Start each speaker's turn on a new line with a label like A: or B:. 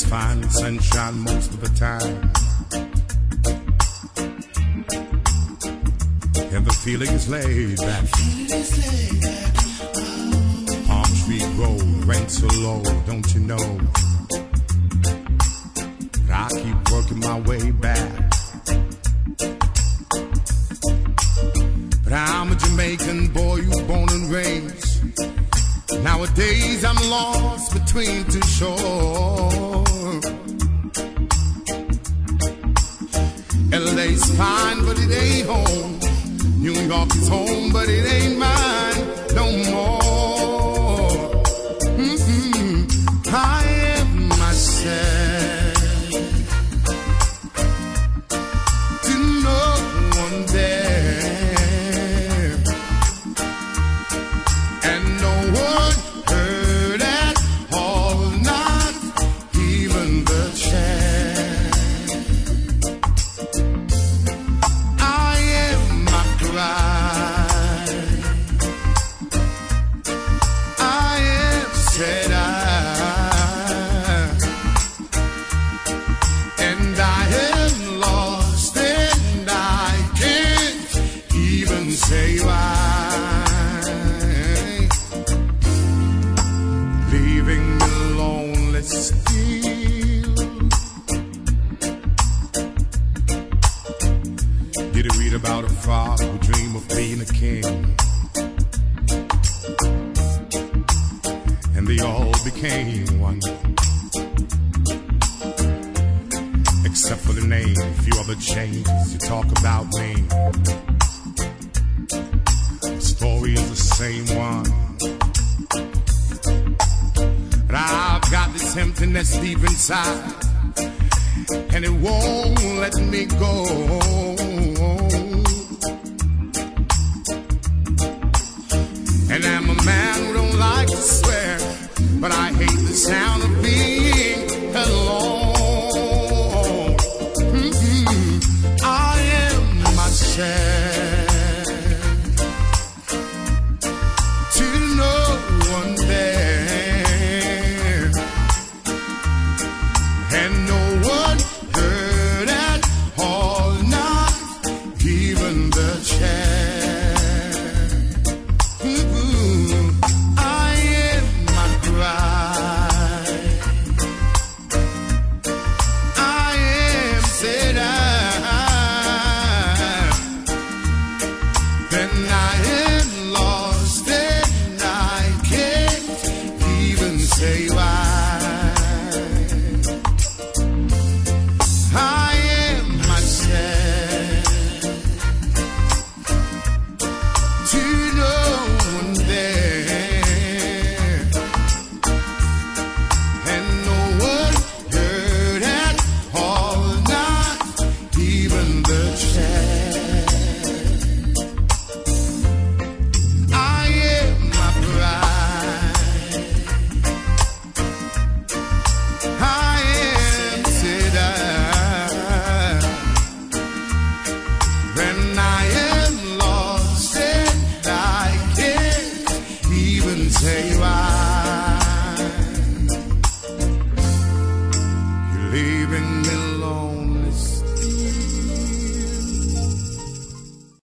A: Everything's fine, sunshine most of the time. And the feeling is laid back. Palm tree grove, rent so low, don't you know? But I keep working my way back. But I'm a Jamaican boy, you born and raised. Nowadays I'm lost between two shores. LA's fine, but it ain't home. New York is home, but it ain't mine no more. I am myself to no one there, and no one heard at all, not even the chair. I am my pride. I am said and I am lost, and I can't even say why. Leaving me lonely still. Did you read about a father who dreamed of being a king? And they all became one, except for the name. A few other changes to talk about me. The story is the same one, but I've got this emptiness deep inside, and it won't let me go. And I'm a man who don't like to swear, but I hate the sound of being alone. I am myself to no one there, and no one heard at all, not even the chair. I am my pride. I am said then I am lost, and I can't even say why. I am myself to no one there, and no one heard at all, not even the chair. I am my pride. I am said then I am lost, and I can't even say why. You're leaving me